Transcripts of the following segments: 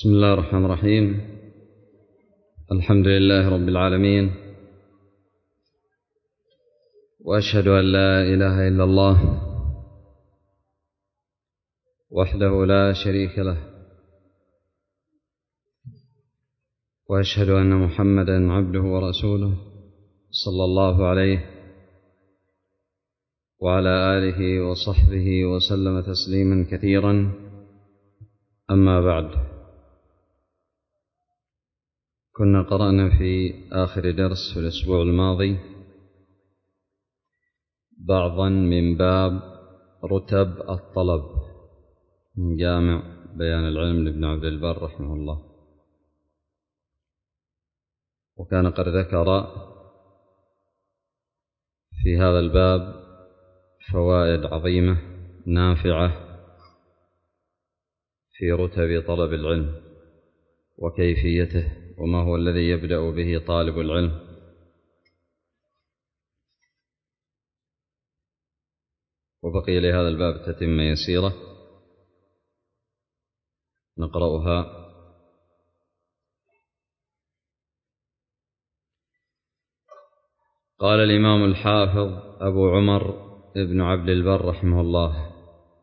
بسم الله الرحمن الرحيم. الحمد لله رب العالمين، وأشهد أن لا إله إلا الله وحده لا شريك له، وأشهد أن محمدا عبده ورسوله صلى الله عليه وعلى آله وصحبه وسلم تسليما كثيرا. أما بعد، كنا قرأنا في آخر درس في الأسبوع الماضي بعضا من باب رتب الطلب من جامع بيان العلم لابن عبد البر رحمه الله، وكان قد ذكر في هذا الباب فوائد عظيمة نافعة في رتب طلب العلم وكيفيته، وما هو الذي يبدأ به طالب العلم. وبقي لهذا الباب تتمة يسيرة نقرأها. قال الإمام الحافظ أبو عمر ابن عبد البر رحمه الله: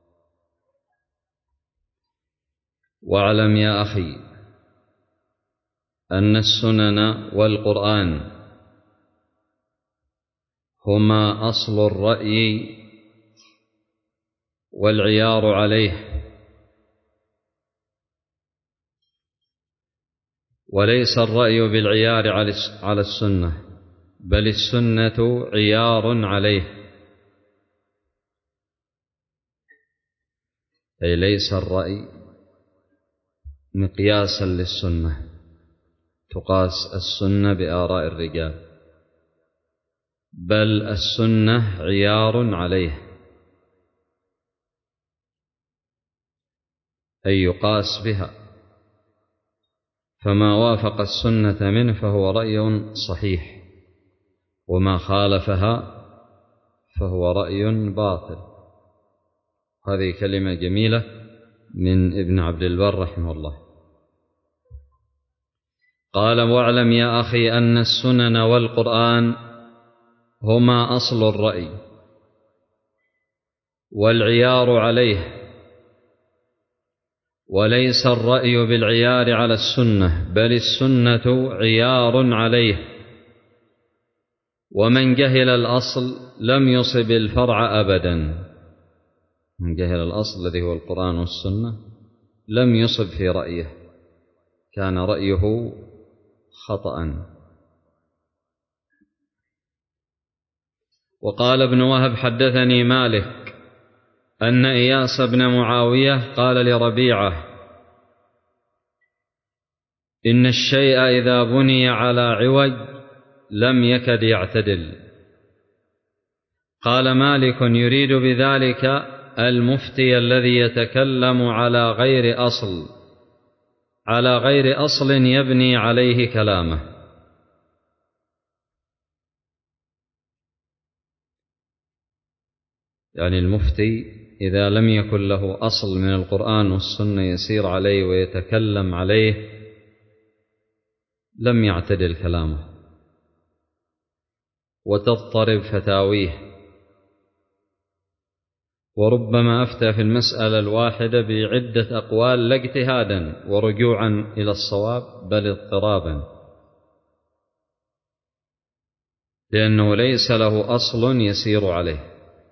واعلم يا أخي أن السنن والقرآن هما أصل الرأي والعيار عليه، وليس الرأي بالعيار على السنة، بل السنة عيار عليه. أي ليس الرأي مقياسا للسنة، تقاس السنة بآراء الرجال، بل السنة عيار عليه، أي يقاس بها، فما وافق السنة منه فهو رأي صحيح، وما خالفها فهو رأي باطل. هذه كلمة جميلة من ابن عبد البر رحمه الله. قال: واعلم يا أخي أن السنن والقرآن هما أصل الرأي والعيار عليه، وليس الرأي بالعيار على السنة، بل السنة عيار عليه، ومن جهل الأصل لم يصب الفرع أبدا. من جهل الأصل الذي هو القرآن والسنة لم يصب في رأيه، كان رأيه خطأ. وقال ابن وهب: حدثني مالك أن إياس بن معاوية قال لربيعة: إن الشيء إذا بني على عوج لم يكد يعتدل. قال مالك: يريد بذلك المفتي الذي يتكلم على غير أصل يبني عليه كلامه. يعني المفتي إذا لم يكن له أصل من القرآن والسنة يسير عليه ويتكلم عليه لم يعتدل كلامه، وتضطرب فتاويه، وربما أفتى في المسألة الواحدة بعدة أقوال لا اجتهادا ورجوعا إلى الصواب، بل اضطرابا، لأنه ليس له أصل يسير عليه.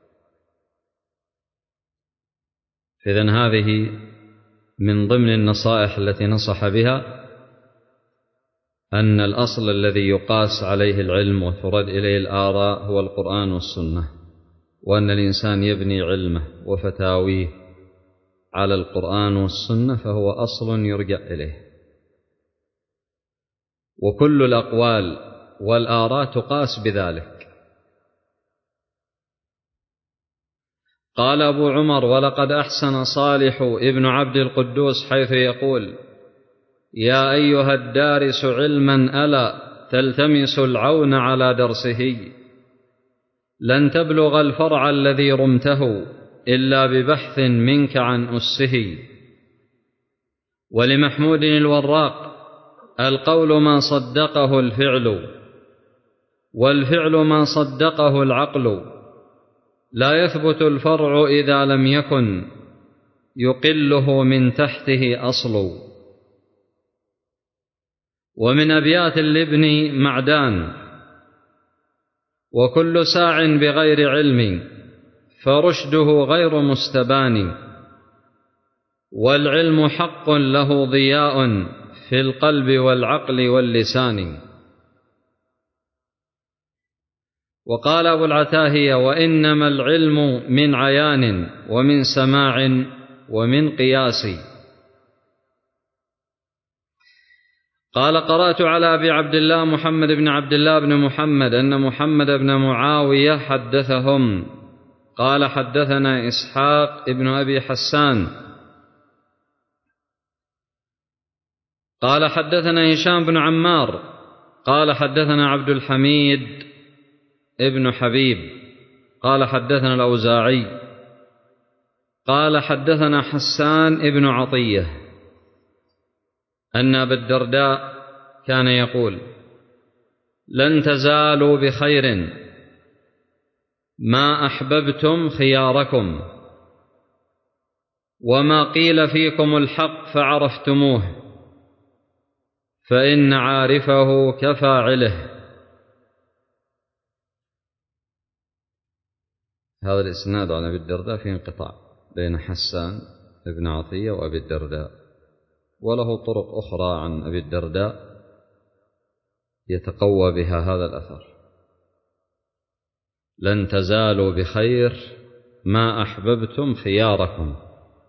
إذن هذه من ضمن النصائح التي نصح بها، أن الأصل الذي يقاس عليه العلم وترد إليه الآراء هو القرآن والسنة، وأن الإنسان يبني علمه وفتاويه على القرآن والسنة فهو أصل يرجع إليه، وكل الأقوال والآراء تقاس بذلك. قال أبو عمر: ولقد أحسن صالح ابن عبد القدوس حيث يقول: يا أيها الدارس علما ألا تلتمس العون على درسه، لن تبلغ الفرع الذي رمته إلا ببحث منك عن أسه، ولمحمود الوراق: القول ما صدقه الفعل، والفعل ما صدقه العقل، لا يثبت الفرع إذا لم يكن يقله من تحته أصل. ومن أبيات الابن معدان: وكل ساع بغير علم فرشده غير مستبان، والعلم حق له ضياء في القلب والعقل واللسان. وقال أبو العتاهية: وإنما العلم من عيان ومن سماع ومن قياس. قال: قرأت على أبي عبد الله محمد بن عبد الله بن محمد أن محمد بن معاوية حدثهم. قال: حدثنا إسحاق ابن أبي حسان قال: حدثنا هشام بن عمار قال: حدثنا عبد الحميد ابن حبيب قال: حدثنا الأوزاعي قال: حدثنا حسان ابن عطية أن أبا الدرداء كان يقول: لن تزالوا بخير ما أحببتم خياركم، وما قيل فيكم الحق فعرفتموه، فإن عارفه كفاعله. هذا الإسناد عن أبي الدرداء فيه انقطاع بين حسان ابن عطية وأبي الدرداء، وله طرق أخرى عن أبي الدرداء يتقوى بها هذا الأثر: لن تزالوا بخير ما أحببتم خياركم،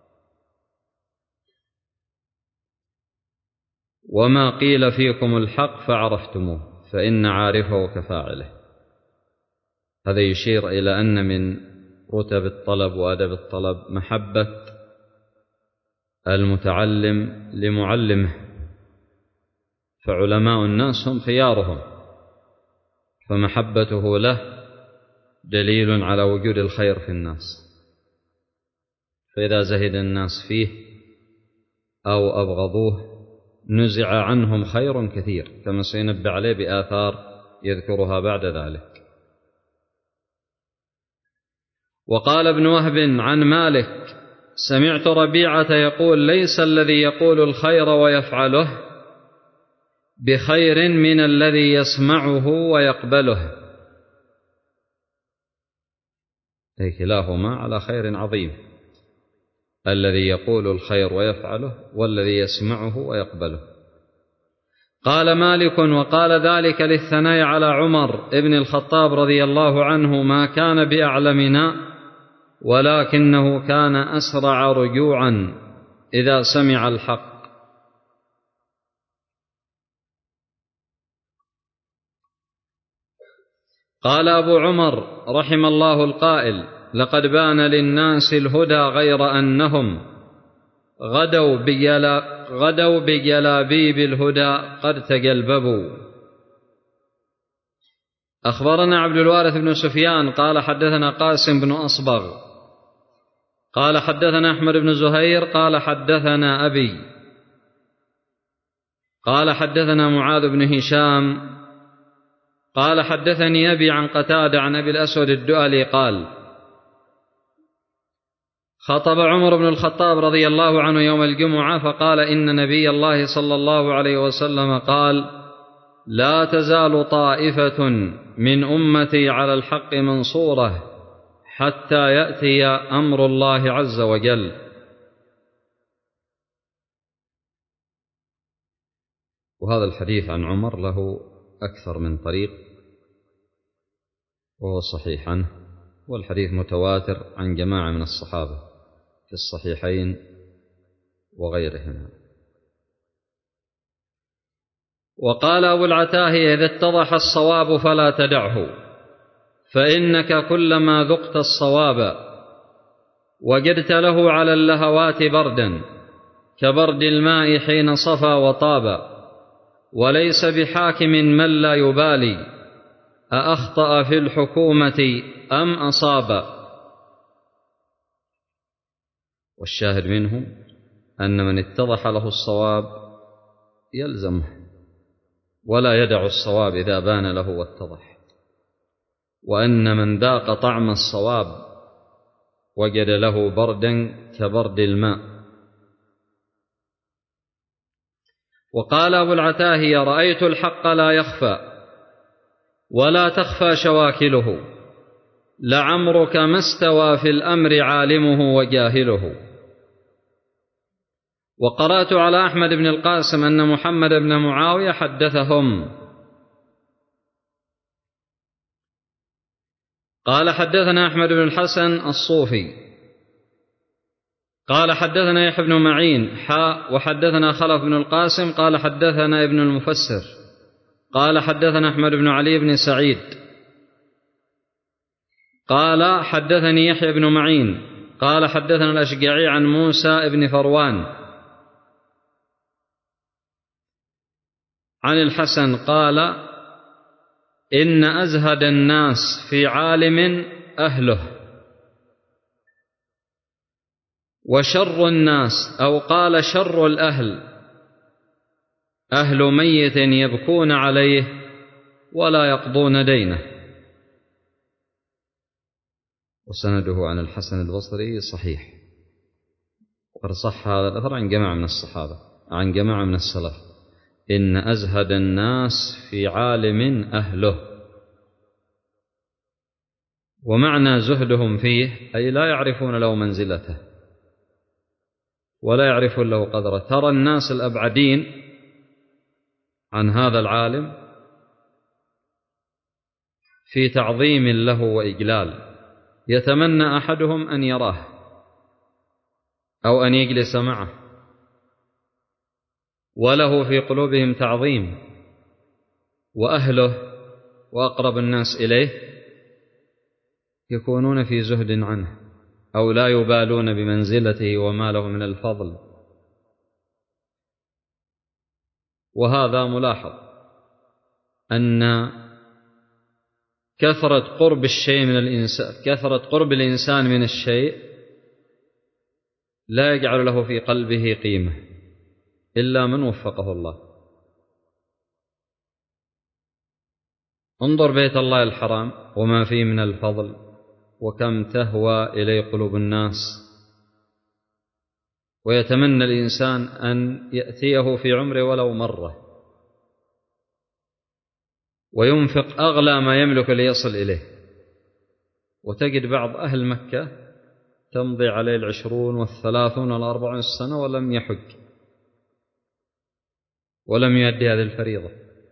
وما قيل فيكم الحق فعرفتموه، فإن عارفه كفاعله. هذا يشير إلى أن من رتب الطلب وأدب الطلب محبة المتعلم لمعلمه، فعلماء الناس هم خيارهم، فمحبته له دليل على وجود الخير في الناس. فإذا زهد الناس فيه أو أبغضوه نزع عنهم خير كثير، كما سينبه عليه بآثار يذكرها بعد ذلك. وقال ابن وهب عن مالك: سمعت ربيعة يقول: ليس الذي يقول الخير ويفعله بخير من الذي يسمعه ويقبله، أي كلاهما على خير عظيم، الذي يقول الخير ويفعله والذي يسمعه ويقبله. قال مالك: وقال ذلك للثناء على عمر ابن الخطاب رضي الله عنه: ما كان بأعلمنا، ولكنه كان أسرع رجوعا إذا سمع الحق. قال أبو عمر رحم الله القائل: لقد بان للناس الهدى غير أنهم غدوا بجلابيب الهدى قد تجلببوا. أخبرنا عبد الوارث بن سفيان قال: حدثنا قاسم بن أصبغ قال: حدثنا أحمد بن زهير قال: حدثنا أبي قال: حدثنا معاذ بن هشام قال: حدثني أبي عن قتادة عن أبي الأسود الدؤلي قال: خطب عمر بن الخطاب رضي الله عنه يوم الجمعة فقال: إن نبي الله صلى الله عليه وسلم قال: لا تزال طائفة من أمتي على الحق منصورة حتى يأتي أمر الله عز وجل. وهذا الحديث عن عمر له أكثر من طريق وهو صحيح عنه، والحديث متواتر عن جماعة من الصحابة في الصحيحين وغيرهما. وقال أبو العتاهية: إذا اتضح الصواب فلا تدعه، فإنك كلما ذقت الصواب وجدت له على اللهوات بردا كبرد الماء حين صفى وطاب، وليس بحاكم من لا يبالي أأخطأ في الحكومة أم أصاب. والشاهد منه أن من اتضح له الصواب يلزمه ولا يدع الصواب إذا بان له واتضح، وأن من ذاق طعم الصواب وجد له بردا كبرد الماء. وقال أبو العتاهية: رأيت الحق لا يخفى ولا تخفى شواكله، لعمرك ما استوى في الأمر عالمه وجاهله. وقرأت على أحمد بن القاسم أن محمد بن معاوية حدثهم قال: حدثنا أحمد بن الحسن الصوفي قال: حدثنا يحيى بن معين وحدثنا خلف بن القاسم قال: حدثنا ابن المفسر قال: حدثنا أحمد بن علي بن سعيد قال: حدثني يحيى بن معين قال: حدثنا الأشجعي عن موسى بن فروان عن الحسن قال: إن أزهد الناس في عالم أهله، وشر الناس أو قال شر الأهل أهل ميت يبكون عليه ولا يقضون دينه. وسنده عن الحسن البصري صحيح، وقد صح هذا الأثر عن جماعة من الصحابة عن جماعة من السلف: إن أزهد الناس في عالم أهله. ومعنى زهدهم فيه أي لا يعرفون له منزلته ولا يعرفون له قدره. ترى الناس الأبعدين عن هذا العالم في تعظيم له وإجلال، يتمنى أحدهم أن يراه أو أن يجلس معه، وله في قلوبهم تعظيم، وأهله وأقرب الناس إليه يكونون في زهد عنه أو لا يبالون بمنزلته وما له من الفضل. وهذا ملاحظ أن كثرة قرب الشيء من الإنسان، كثرة قرب الإنسان من الشيء لا يجعل له في قلبه قيمة إلا من وفقه الله. انظر بيت الله الحرام وما فيه من الفضل، وكم تهوى إليه قلوب الناس، ويتمنى الإنسان أن يأتيه في عمره ولو مرة، وينفق أغلى ما يملك ليصل إليه. وتجد بعض أهل مكة تمضي عليه 20 والثلاثون والأربعون سنة ولم يحج ولم يؤدي هذه الفريضة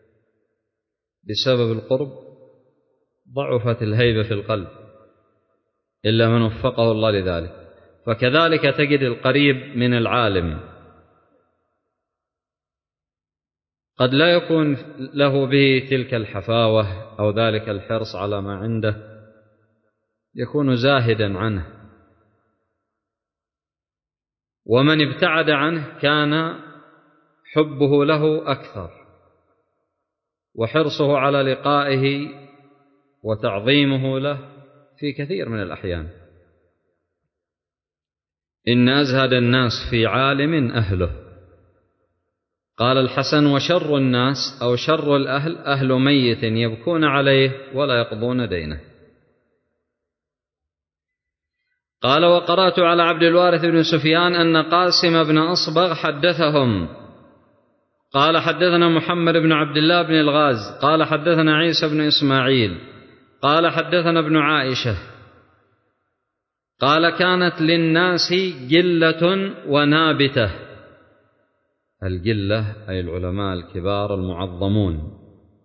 بسبب القرب. ضعفت الهيبة في القلب إلا من وفقه الله لذلك. فكذلك تجد القريب من العالم قد لا يكون له به تلك الحفاوة أو ذلك الحرص على ما عنده، يكون زاهدا عنه. ومن ابتعد عنه كان حبه له أكثر، وحرصه على لقائه وتعظيمه له في كثير من الأحيان. إن أزهد الناس في عالم أهله. قال الحسن: وشر الناس أو شر الأهل أهل ميت يبكون عليه ولا يقضون دينه. قال: وقرأت على عبد الوارث بن سفيان أن قاسم بن أصبغ حدثهم قال: حدثنا محمد بن عبد الله بن الغاز قال: حدثنا عيسى بن إسماعيل قال: حدثنا ابن عائشة قال: كانت للناس جلة ونابتة. الجلة أي العلماء الكبار المعظمون،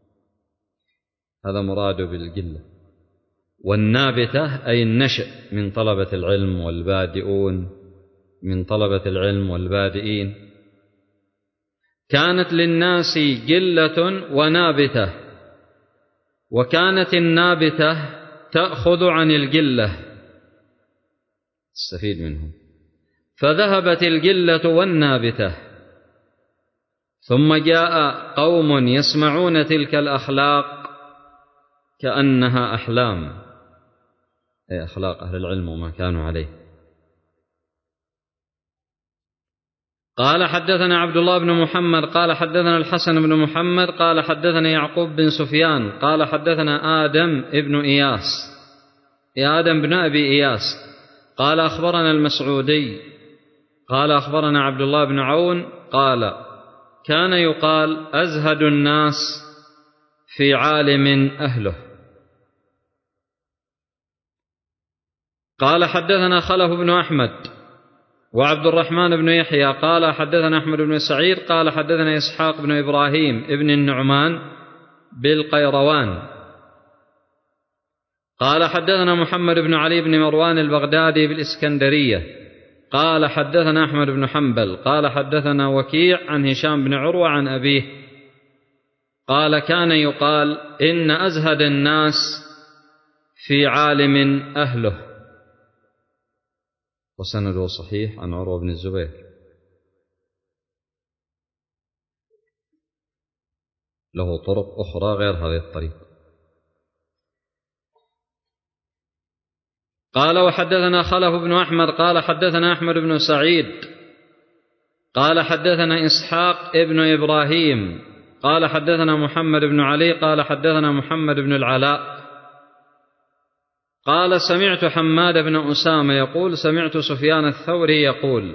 هذا مراد بالجلة. والنابتة أي النشء من طلبة العلم والبادئون من طلبة العلم والبادئين. كانت للناس جلة ونابتة، وكانت النابتة تأخذ عن الجلة تستفيد منهم، فذهبت الجلة والنابتة، ثم جاء قوم يسمعون تلك الأخلاق كأنها أحلام، أي أخلاق أهل العلم وما كانوا عليه. قال حدثنا عبد الله بن محمد قال حدثنا الحسن بن محمد قال حدثنا يعقوب بن سفيان قال حدثنا آدم بن أبي إياس قال أخبرنا المسعودي قال أخبرنا عبد الله بن عون قال كان يقال أزهد الناس في عالم أهله. قال حدثنا خلف بن أحمد وعبد الرحمن بن يحيى قال حدثنا أحمد بن سعيد قال حدثنا إسحاق بن إبراهيم ابن النعمان بالقيروان قال حدثنا محمد بن علي بن مروان البغدادي بالإسكندرية قال حدثنا أحمد بن حنبل قال حدثنا وكيع عن هشام بن عروة عن أبيه قال كان يقال إن أزهد الناس في عالم أهله. وسنده صحيح عن عروة بن الزبير. له طرق أخرى غير هذه الطريق. قال وحدثنا خلف بن أحمد قال حدثنا أحمد بن سعيد قال حدثنا إسحاق ابن إبراهيم قال حدثنا محمد بن علي قال حدثنا محمد بن العلاء قال سمعت حماد بن أسامة يقول سمعت سفيان الثوري يقول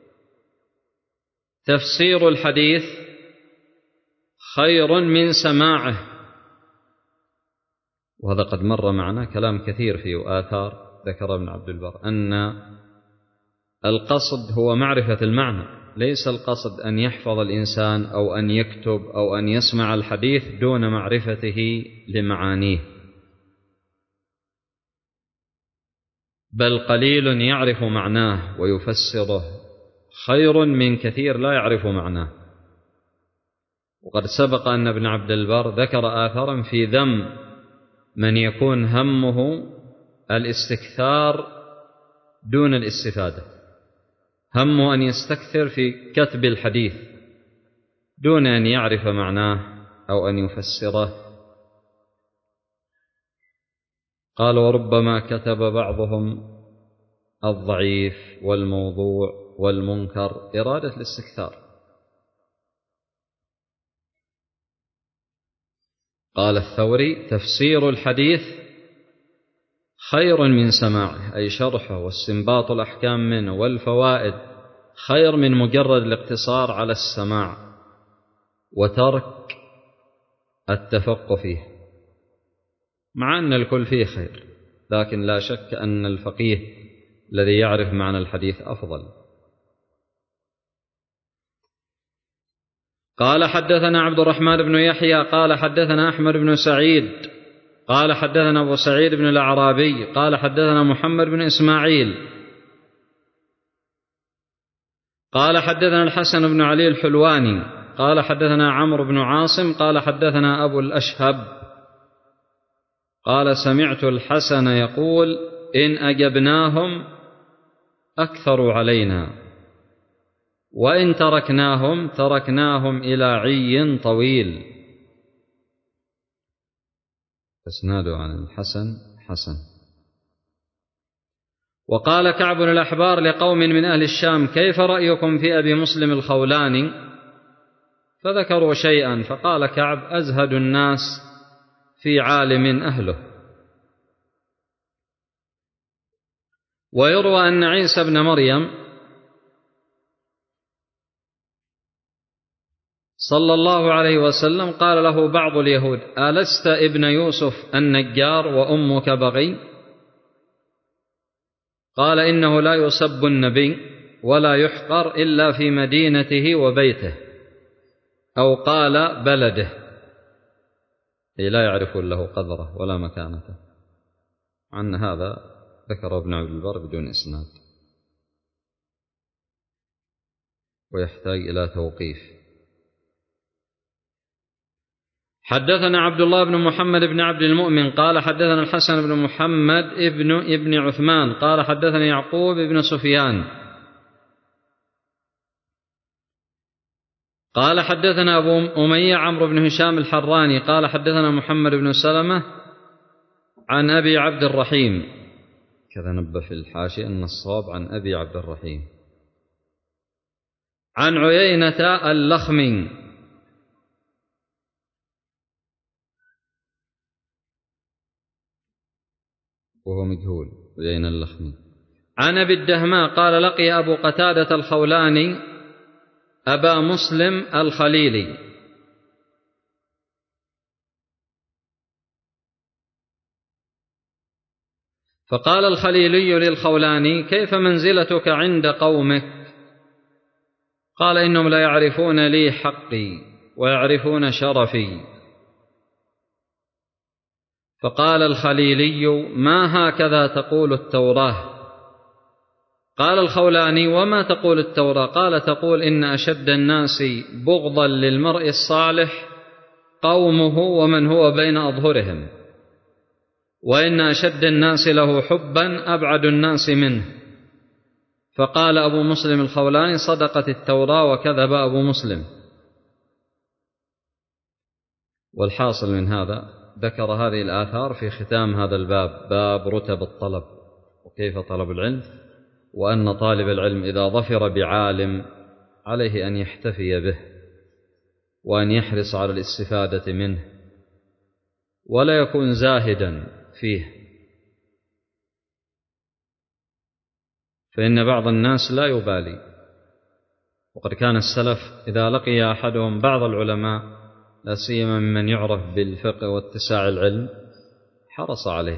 تفسير الحديث خير من سماعه. وهذا قد مر معنا كلام كثير فيه آثار ذكر ابن عبد البر أن القصد هو معرفة المعنى، ليس القصد أن يحفظ الإنسان أو أن يكتب أو أن يسمع الحديث دون معرفته لمعانيه، بل قليل يعرف معناه ويفسره خير من كثير لا يعرف معناه. وقد سبق أن ابن عبد البر ذكر آثارا في ذم من يكون همه الاستكثار دون الاستفادة، همه أن يستكثر في كتب الحديث دون أن يعرف معناه أو أن يفسره. قال وربما كتب بعضهم الضعيف والموضوع والمنكر إرادة الاستكثار. قال الثوري تفسير الحديث خير من سماعه، أي شرحه واستنباط الأحكام منه والفوائد خير من مجرد الاقتصار على السماع وترك التفقه فيه، مع أن الكل فيه خير، لكن لا شك أن الفقيه الذي يعرف معنى الحديث أفضل. قال حدثنا عبد الرحمن بن يحيى قال حدثنا أحمد بن سعيد قال حدثنا أبو سعيد بن الأعرابي قال حدثنا محمد بن إسماعيل قال حدثنا الحسن بن علي الحلواني قال حدثنا عمرو بن عاصم قال حدثنا أبو الأشهب قال سمعت الحسن يقول إن أجبناهم أكثروا علينا وإن تركناهم إلى عي طويل. اسناده عن الحسن حسن. وقال كعب بن الأحبار لقوم من أهل الشام كيف رأيكم في أبي مسلم الخولاني؟ فذكروا شيئا فقال كعب أزهد الناس في عالم أهله. ويروى أن عيسى بن مريم صلى الله عليه وسلم قال له بعض اليهود ألست ابن يوسف النجار وأمك بغي؟ قال إنه لا يسب النبي ولا يحقر إلا في مدينته وبيته، أو قال بلده، أي لا يعرفون له قدره ولا مكانته. عن هذا ذكر ابن عبد البر بدون إسناد ويحتاج إلى توقيف. حدثنا عبد الله بن محمد بن عبد المؤمن قال حدثنا الحسن بن محمد ابن عثمان قال حدثنا يعقوب بن سفيان قال حدثنا أبو أمية عمرو بن هشام الحراني قال حدثنا محمد بن سلمة عن أبي عبد الرحيم، كذا نبه في الحاشية أن الصواب عن أبي عبد الرحيم، عن عيينة اللخمي وهو مجهول، عيينة اللخمي. عن أبي الدهماء قال لقي أبو قتادة الخولاني أبا مسلم الخليلي فقال الخليلي للخولاني: كيف منزلتك عند قومك؟ قال: إنهم لا يعرفون لي حقي ويعرفون شرفي. فقال الخليلي: ما هكذا تقول التوراة؟ قال الخولاني: وما تقول التوراة؟ قال: تقول إن أشد الناس بغضا للمرء الصالح قومه ومن هو بين أظهرهم، وإن أشد الناس له حبا أبعد الناس منه. فقال أبو مسلم الخولاني: صدقت التوراة وكذب أبو مسلم. والحاصل من هذا ذكر هذه الآثار في ختام هذا الباب، باب رتب الطلب وكيف طلب العلم، وأن طالب العلم إذا ظفر بعالم عليه أن يحتفي به وأن يحرص على الاستفادة منه ولا يكون زاهدا فيه، فإن بعض الناس لا يبالي. وقد كان السلف إذا لقي أحدهم بعض العلماء لا سيما ممن يعرف بالفقه واتساع العلم حرص عليه،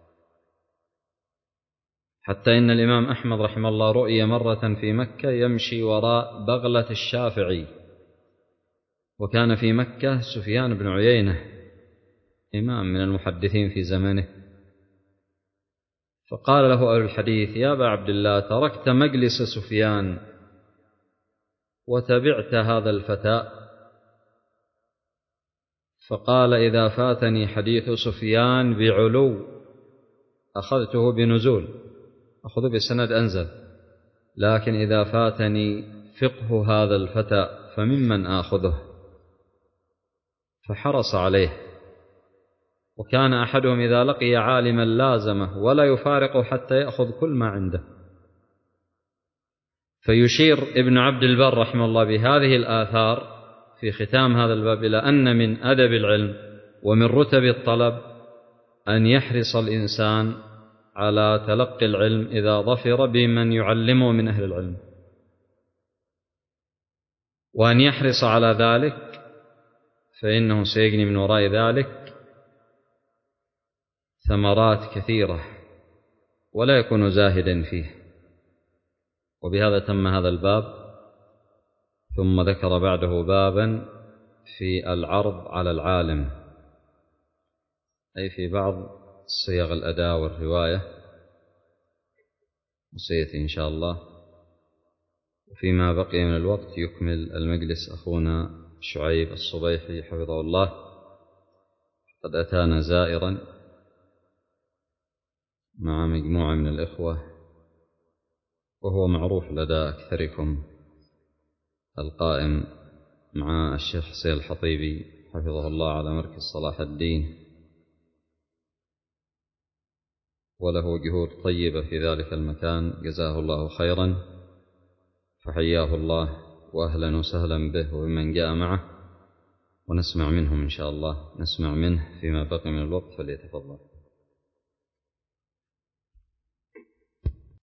حتى إن الإمام أحمد رحمه الله رؤي مرة في مكة يمشي وراء بغلة الشافعي، وكان في مكة سفيان بن عيينة إمام من المحدثين في زمنه، فقال له أهل الحديث: يا أبا عبد الله، تركت مجلس سفيان وتبعت هذا الفتى؟ فقال: إذا فاتني حديث سفيان بعلو أخذته بنزول، أخذ بسند أنزل، لكن إذا فاتني فقه هذا الفتى فممن آخذه؟ فحرص عليه. وكان أحدهم إذا لقي عالما لازمه ولا يفارقه حتى يأخذ كل ما عنده. فيشير ابن عبد البر رحمه الله بهذه الآثار في ختام هذا الباب إلى أن من أدب العلم ومن رتب الطلب أن يحرص الإنسان على تلقي العلم إذا ظفر بمن يعلمه من أهل العلم، وأن يحرص على ذلك، فإنه سيجني من وراء ذلك ثمرات كثيرة ولا يكون زاهدا فيه. وبهذا تم هذا الباب، ثم ذكر بعده بابا في العرض على العالم، أي في بعض صيغ الأداء والرواية، وسيأتي إن شاء الله. وفيما بقي من الوقت يكمل المجلس أخونا شعيب الصبيحي حفظه الله، قد أتانا زائرا مع مجموعة من الإخوة، وهو معروف لدى أكثركم القائم مع الشيخ حسين الحطيبي حفظه الله على مركز صلاح الدين، وله جهود طيبة في ذلك المكان، جزاه الله خيرا، فحياه الله وأهلا وسهلا به وبمن جاء معه. ونسمع منهم إن شاء الله، نسمع منه فيما بقي من الوقت، فليتفضل.